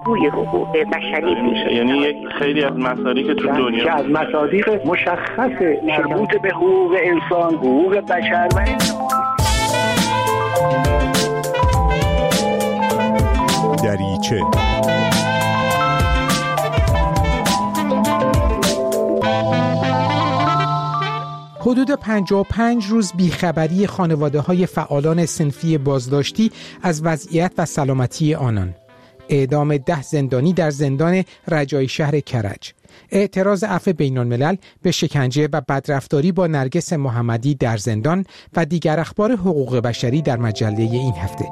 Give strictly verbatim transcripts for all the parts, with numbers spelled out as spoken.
بازگوی حقوق بشری میشه. یعنی یک خیلی از مصادیق تو دنیا که از مصادیق مشخص مربوط به حقوق انسان، حقوق بشر و دریچه حدود پنجاه و پنج روز بیخبری خانواده‌های فعالان صنفی بازداشتی از وضعیت و سلامتی آنان. اعدام ده زندانی در زندان رجایی شهر کرج. اعتراض عفو بین‌الملل به شکنجه و بدرفتاری با نرگس محمدی در زندان و دیگر اخبار حقوق بشری در مجله این هفته.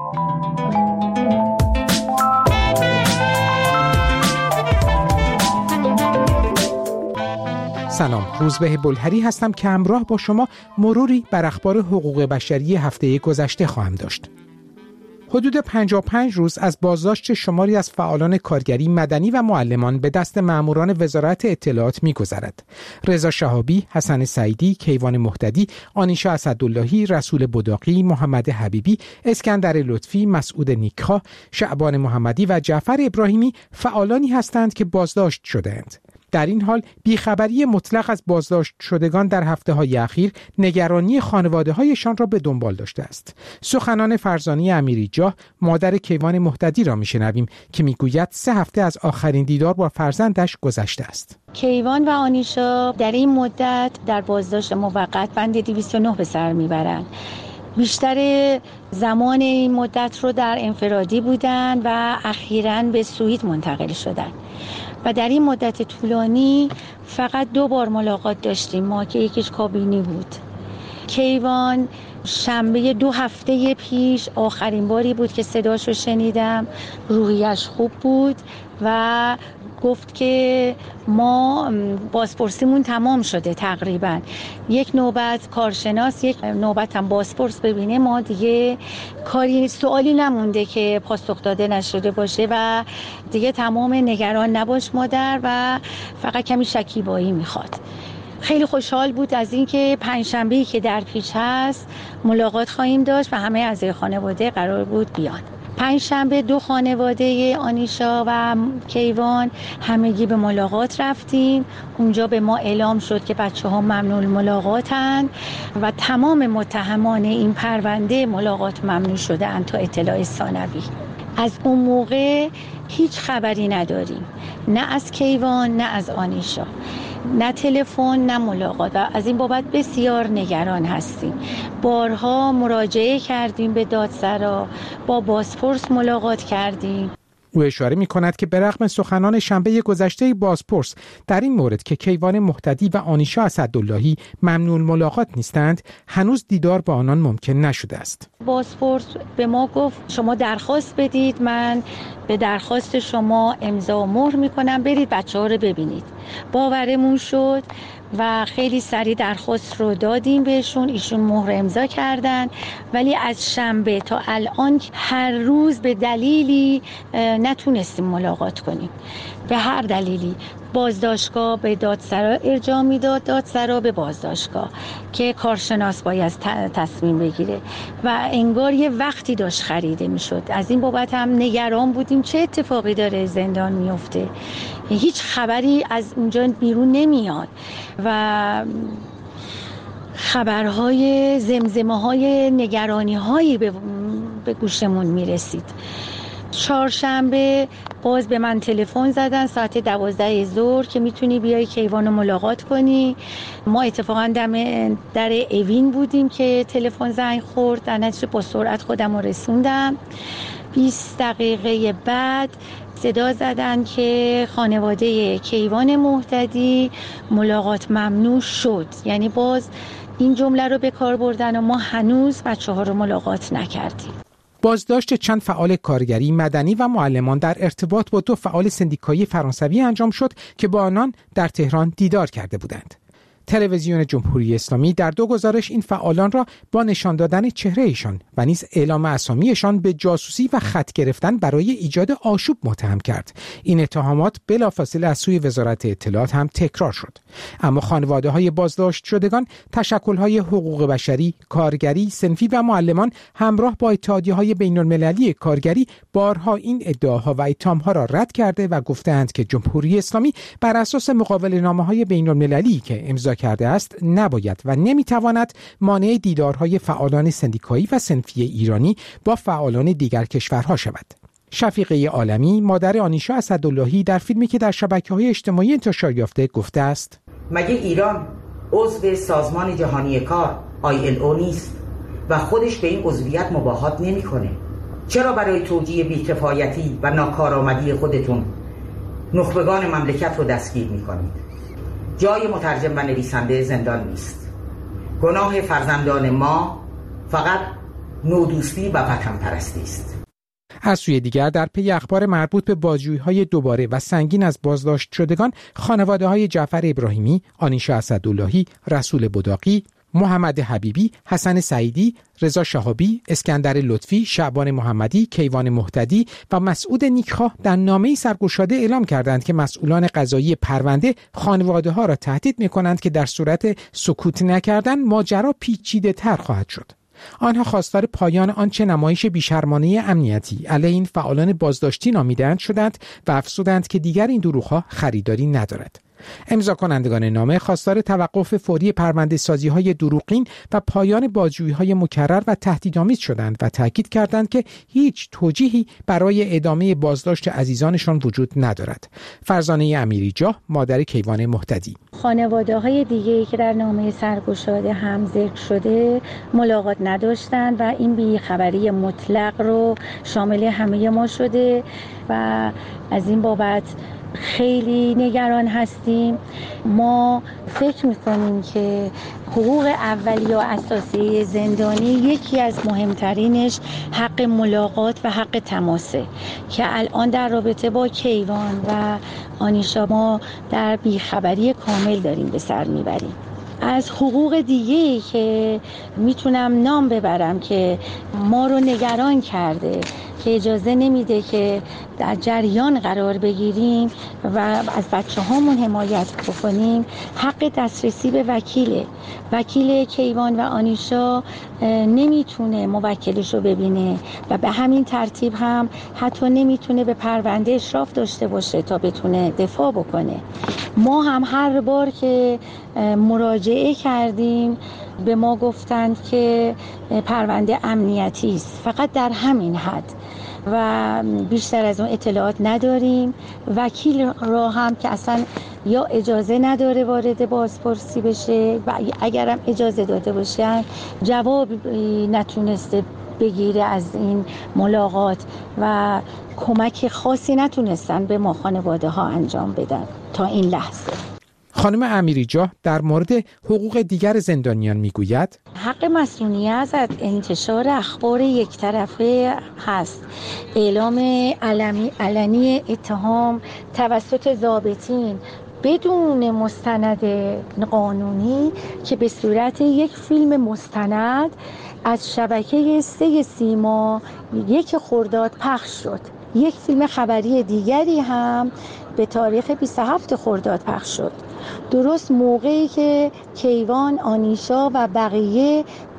سلام، روزبه بلهری هستم که همراه با شما مروری بر اخبار حقوق بشری هفته گذشته خواهم داشت. حدود پنجاه و پنج روز از بازداشت شماری از فعالان کارگری، مدنی و معلمان به دست ماموران وزارت اطلاعات می‌گذرد. رضا شهابی، حسن سعیدی، کیوان مهتدی، آنیشا اسداللهی، رسول بداقی، محمد حبیبی، اسکندر لطفی، مسعود نیکخواه، شعبان محمدی و جعفر ابراهیمی فعالانی هستند که بازداشت شده‌اند. در این حال بیخبری مطلق از بازداشت شدگان در هفته‌های اخیر نگرانی خانواده‌هایشان را به دنبال داشته است. سخنان فرزانه امیری جاه، مادر کیوان مهتدی را می‌شنویم که می‌گوید سه هفته از آخرین دیدار با فرزندش گذشته است. کیوان و آنیشا در این مدت در بازداشت موقت بند دویست و نه به سر می‌برند. بیشتر زمان این مدت رو در انفرادی بودند و اخیراً به سوئیت منتقل شدند. و در این مدت طولانی فقط دو بار ملاقات داشتیم ما که یکیش کابینی بود. کیوان شنبه دو هفته پیش آخرین باری بود که صداشو شنیدم. روحیش خوب بود و گفت که ما بازپرسیمون تمام شده تقریبا. یک نوبت کارشناس، یک نوبت هم بازپرس ببینه، ما دیگه کاری سوالی نمونده که پاسخ داده نشده باشه و دیگه تمام نگران نباش مادر و فقط کمی شکیبایی میخواد. خیلی خوشحال بود از اینکه پنجشنبه‌ای که در پیش هست ملاقات خواهیم داشت و همه اعضای خانواده قرار بود بیان. پنجشنبه دو خانواده آنیشا و کیوان همگی به ملاقات رفتیم. اونجا به ما اعلام شد که بچه ها ممنوع ملاقاتن و تمام متهمان این پرونده ملاقات ممنوع شده اند تا اطلاع ثانوی. از اون موقع هیچ خبری نداریم، نه از کیوان نه از آنیشا، نه تلفن نه ملاقات و از این بابت بسیار نگران هستیم. بارها مراجعه کردیم به دادسرا، با بازپرس ملاقات کردیم. او اشاره می کند که برغم سخنان شنبه گذشته بازپرس در این مورد که کیوان مهتدی و آنیشا اسداللهی ممنوع ملاقات نیستند، هنوز دیدار با آنان ممکن نشده است. بازپرس به ما گفت شما درخواست بدید، من به درخواست شما امضا و مهر می کنم، برید بچه ها رو ببینید. باورمون شد و خیلی سریع درخواست رو دادیم بهشون، ایشون مهر امضا کردن، ولی از شنبه تا الان هر روز به دلیلی نتونستیم ملاقات کنیم. به هر دلیلی بازداشتگاه به دادسرا ارجاع میداد، دادسرا به بازداشتگاه که کارشناس باید تصمیم بگیره و انگار یه وقتی داشت خریده میشد. از این بابت هم نگران بودیم چه اتفاقی داره زندان میفته. هیچ خبری از اونجا بیرون نمیاد و خبرهای زمزمه های نگرانی هایی به, به گوشمون میرسید. چهارشنبه باز به من تلفن زدن ساعت دوازده ظهر که میتونی بیای کیوانو ملاقات کنی. ما اتفاقا دم در اوین بودیم که تلفن زنگ خورد، در نتیجه با سرعت خودم رو رسوندم. بیست دقیقه بعد صدا زدن که خانواده کیوان مهتدی ملاقات ممنوع شد. یعنی باز این جمله رو به کار بردن و ما هنوز بچه ها رو ملاقات نکردیم. بازداشت چند فعال کارگری، مدنی و معلمان در ارتباط با دو فعال سندیکایی فرانسوی انجام شد که با آنان در تهران دیدار کرده بودند. تلویزیون جمهوری اسلامی در دو گزارش این فعالان را با نشان دادن چهره ایشان و نیز اعلام اسامیشان به جاسوسی و خط گرفتن برای ایجاد آشوب متهم کرد. این اتهامات بلافاصله از سوی وزارت اطلاعات هم تکرار شد. اما خانواده‌های بازداشت شدگان، تشکل‌های حقوق بشری، کارگری، صنفی و معلمان همراه با اتحادیه‌های بین‌المللی کارگری بارها این ادعاها و اتهام‌ها را رد کرده و گفتند که جمهوری اسلامی بر اساس مقاوله‌نامه‌های بین‌المللی که امضا کرده است نباید و نمی‌تواند مانع دیدارهای فعالان سندیکایی و صنفی ایرانی با فعالان دیگر کشورها شود. شفیقه عالمی، مادر آنیشا اسداللهی، در فیلمی که در شبکه‌های اجتماعی انتشار یافته گفته است: مگه ایران عضو سازمان جهانی کار آی ال او نیست و خودش به این عضویت مباهات نمی‌کنه؟ چرا برای توجیه بی‌کفایتی و ناکارآمدی خودتون نخبگان مملکت رو دستگیر می‌کنید؟ جای مترجم و نویسنده زندان نیست. گناه فرزندان ما فقط نودوستی و وطن پرستی است. از سوی دیگر در پی اخبار مربوط به بازجویی‌های دوباره و سنگین از بازداشت شدگان، خانواده‌های جعفر ابراهیمی، آنیشا اسداللهی، رسول بداقی، محمد حبیبی، حسن سعیدی، رضا شهابی، اسکندر لطفی، شعبان محمدی، کیوان مهتدی و مسعود نیکخواه در نامه‌ای سرگشاده اعلام کردند که مسئولان قضایی پرونده خانواده‌ها را تهدید می‌کنند که در صورت سکوت نکردن ماجرا پیچیده‌تر خواهد شد. آنها خواستار پایان آنچه نمایش بیشرمانه امنیتی علیه این فعالان بازداشتی نامیدند شدند و افزودند که دیگر این دروغ‌ها خریداری ندارد. امضا کنندگان نامه خواستار توقف فوری پرونده سازی های دروغین و پایان بازجویی های مکرر و تهدیدآمیز شدند و تاکید کردند که هیچ توجیهی برای ادامه بازداشت عزیزانشان وجود ندارد. فرزانه امیریجاه، مادر کیوان مهتدی: خانواده های دیگه‌ای که در نامه سرگشاده هم ذکر شده ملاقات نداشتند و این بیخبری مطلق رو شامل همه ما شده و از این بابت خیلی نگران هستیم. ما فکر میکنیم که حقوق اولیه و اساسی زندانی یکی از مهمترینش حق ملاقات و حق تماسه که الان در رابطه با کیوان و آنیشا ما در بیخبری کامل داریم به سر میبریم. از حقوق دیگه‌ای که میتونم نام ببرم که ما رو نگران کرده که اجازه نمیده که در جریان قرار بگیریم و از بچه هامون حمایت بکنیم، حق دسترسی به وکیله. وکیل کیوان و آنیشا نمیتونه موکلش رو ببینه و به همین ترتیب هم حتی نمیتونه به پرونده اشراف داشته باشه تا بتونه دفاع بکنه. ما هم هر بار که مراجعه کردیم به ما گفتند که پرونده امنیتی است، فقط در همین حد و بیشتر از اون اطلاعات نداریم. وکیل را هم که اصلا یا اجازه نداره وارد بازپرسی بشه و اگرم اجازه داده باشن جواب نتونسته بگیره از این ملاقات و کمک خاصی نتونستن به ما خانواده ها انجام بدن تا این لحظه. خانم امیریجاه در مورد حقوق دیگر زندانیان میگوید: حق مسئولیت از انتشار اخبار یک طرفه هست. اعلام علمی علنی اتهام توسط ضابطین بدون مستند قانونی که به صورت یک فیلم مستند از شبکه سه سیما یک خرداد پخش شد. یک فیلم خبری دیگری هم به تاریخ بیست و هفتم خرداد پخش شد، درست موقعی که کیوان، آنیشا و بقیه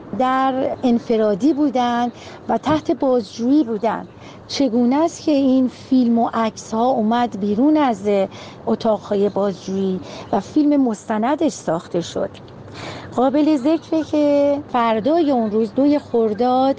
در انفرادی بودند و تحت بازجویی بودند. چگونه است که این فیلم و عکس ها اومد بیرون از اتاقهای بازجویی و فیلم مستندش ساخته شد؟ قابل ذکره که فردای اون روز دوی خرداد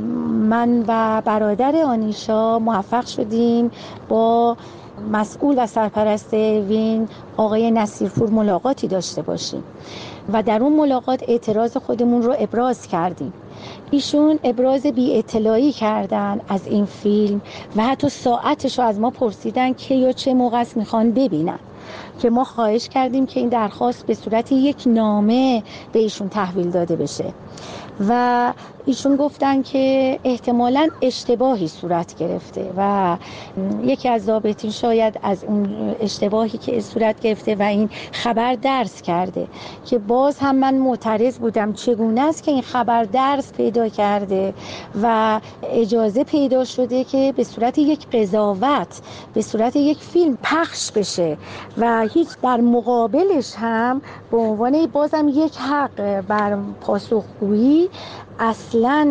من و برادر آنیشا موفق شدیم با مسئول و سرپرست وین آقای نصیرپور ملاقاتی داشته باشیم و در اون ملاقات اعتراض خودمون رو ابراز کردیم. ایشون ابراز بی اطلاعی کردن از این فیلم و حتی ساعتش رو از ما پرسیدن که یا چه موقع است میخوان ببینن که ما خواهش کردیم که این درخواست به صورت یک نامه به ایشون تحویل داده بشه و ایشون گفتن که احتمالاً اشتباهی صورت گرفته و یکی از ضابطین شاید از اون اشتباهی که صورت گرفته و این خبر درس کرده، که باز هم من معترض بودم چگونه است که این خبر درس پیدا کرده و اجازه پیدا شده که به صورت یک قضاوت، به صورت یک فیلم پخش بشه و هیچ در مقابلش هم به عنوان بازم یک حق بر پاسخگویی اصلا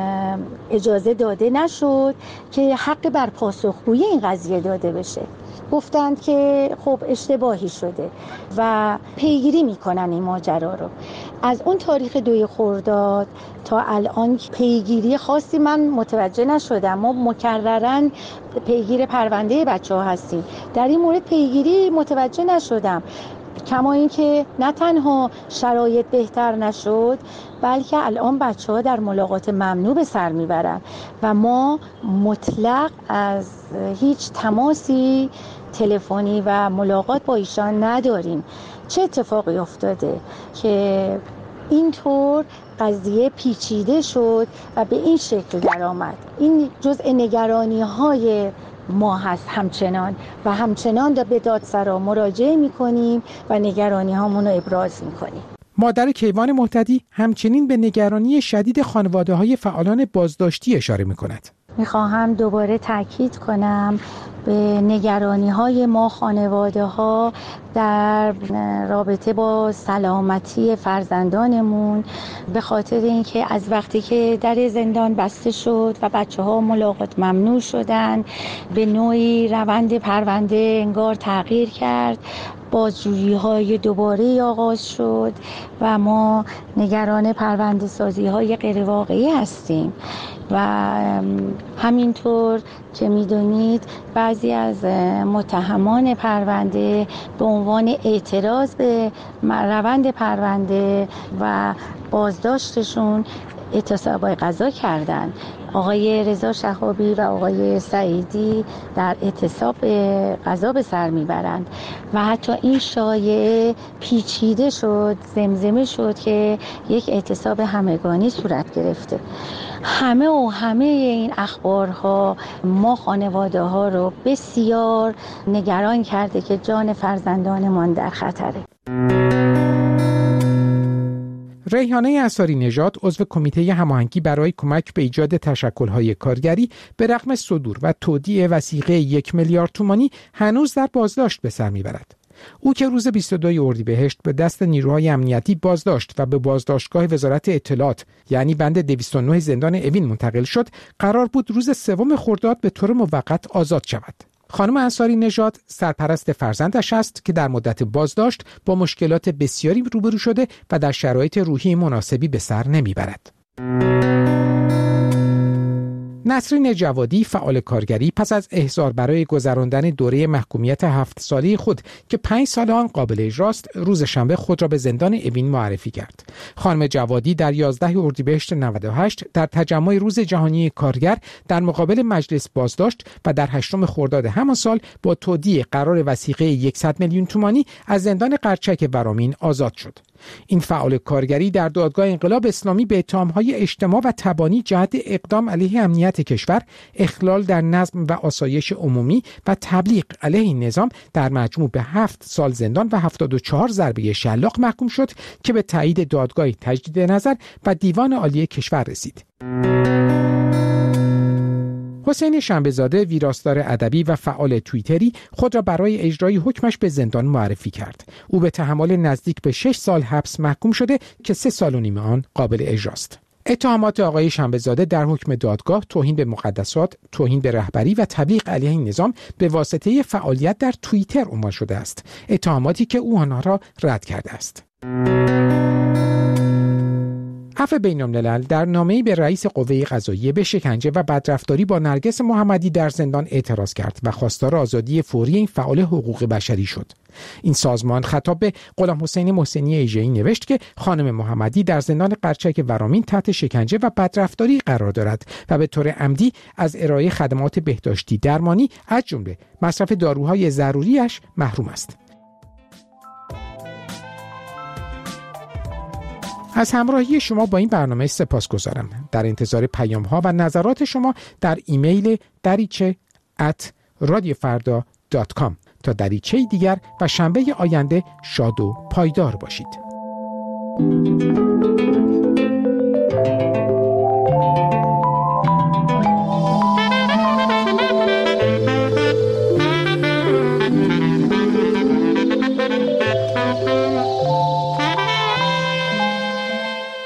اجازه داده نشد که حق بر پاسخگویی این قضیه داده بشه. گفتند که خب اشتباهی شده و پیگیری میکنن این ماجرا رو. از اون تاریخ دوی خرداد تا الان پیگیری خاصی من متوجه نشدم. ما مکررن پیگیر پرونده بچه ها هستیم، در این مورد پیگیری متوجه نشدم. کما این که نه تنها شرایط بهتر نشد، بلکه الان بچه ها در ملاقات ممنوع به سر میبرن و ما مطلق از هیچ تماسی تلفنی و ملاقات با ایشان نداریم. چه اتفاقی افتاده که اینطور قضیه پیچیده شد و به این شکل در آمد؟ این جزء نگرانی های ما هست همچنان و همچنان به دادسرا مراجعه میکنیم و نگرانی هامون رو ابراز میکنیم. مادر کیوان مهتدی همچنین به نگرانی شدید خانواده های فعالان بازداشتی اشاره میکند. میخواهم دوباره تاکید کنم به نگرانی های ما خانواده ها در رابطه با سلامتی فرزندانمون، به خاطر اینکه از وقتی که در زندان بسته شد و بچه ها ملاقات ممنوع شدن، به نوعی روند پرونده انگار تغییر کرد، بازجویی های دوباره آغاز شد و ما نگران پرونده سازی های غیر واقعی هستیم و همینطور که میدونید بعضی از متهمان پرونده به عنوان اعتراض به روند پرونده و بازداشتشون اعتصاب قضا کردن. آقای رضا شهابی و آقای سعیدی در اعتصاب قضا به سر میبرند و حتی این شایعه پیچیده شد، زمزمه شد که یک اعتصاب همگانی صورت گرفته. همه و همه این اخبارها ما خانواده ها رو بسیار نگران کرده که جان فرزندانمان در خطره. ریحانه انصاری نژاد، عضو کمیته هماهنگی برای کمک به ایجاد تشکل‌های کارگری، به رغم صدور و تودیع وثیقه یک میلیارد تومانی هنوز در بازداشت به سر میبرد. او که روز بیست و دو اردیبهشت به دست نیروهای امنیتی بازداشت و به بازداشتگاه وزارت اطلاعات یعنی بند دویست و نه زندان اوین منتقل شد، قرار بود روز سوم خرداد به طور موقت آزاد شود. خانم انصاری نژاد سرپرست فرزندش است که در مدت بازداشت با مشکلات بسیاری روبرو شده و در شرایط روحی مناسبی به سر نمیبرد. نسرین جوادی، فعال کارگری، پس از احضار برای گذراندن دوره محکومیت هفت ساله خود که پنج سال آن قابل اجراست، روز شنبه خود را به زندان اوین معرفی کرد. خانم جوادی در یازده اردیبهشت نود و هشت در تجمع روز جهانی کارگر در مقابل مجلس بازداشت و در هشتم خرداد همان سال با تودیع قرار وثیقه صد میلیون تومانی از زندان قرچک ورامین آزاد شد. این فعال کارگری در دادگاه انقلاب اسلامی به اتهام‌های اجتماع و تبانی جهت اقدام علیه امنیت کشور، اخلال در نظم و آسایش عمومی و تبلیغ علیه این نظام در مجموع به هفت سال زندان و هفتاد و چهار ضربه شلاق محکوم شد که به تایید دادگاه تجدید نظر و دیوان عالی کشور رسید. حسین شنبه‌زاده، ویراستار ادبی و فعال توییتری، خود را برای اجرای حکمش به زندان معرفی کرد. او به تحمل نزدیک به شش سال حبس محکوم شده که سه سال و نیم آن قابل اجراست. اتهامات آقای شنبه‌زاده در حکم دادگاه توهین به مقدسات، توهین به رهبری و تبلیغ علیه این نظام به واسطه فعالیت در توییتر عنوان شده است. اتهاماتی که او آنها را رد کرده است. عفو بین‌الملل در نامه‌ای به رئیس قوه قضاییه به شکنجه و بدرفتاری با نرگس محمدی در زندان اعتراض کرد و خواستار آزادی فوری این فعال حقوق بشری شد. این سازمان خطاب به غلام حسین محسنی ایجه‌ای نوشت که خانم محمدی در زندان قرچک ورامین تحت شکنجه و بدرفتاری قرار دارد و به طور عمدی از ارائه خدمات بهداشتی درمانی از جمله مصرف داروهای ضروریش محروم است. از همراهی شما با این برنامه سپاسگزارم. در انتظار پیام ها و نظرات شما در ایمیل دریچه ات رادیو فردا دات کام. تا دریچه دیگر و شنبه آینده شاد و پایدار باشید.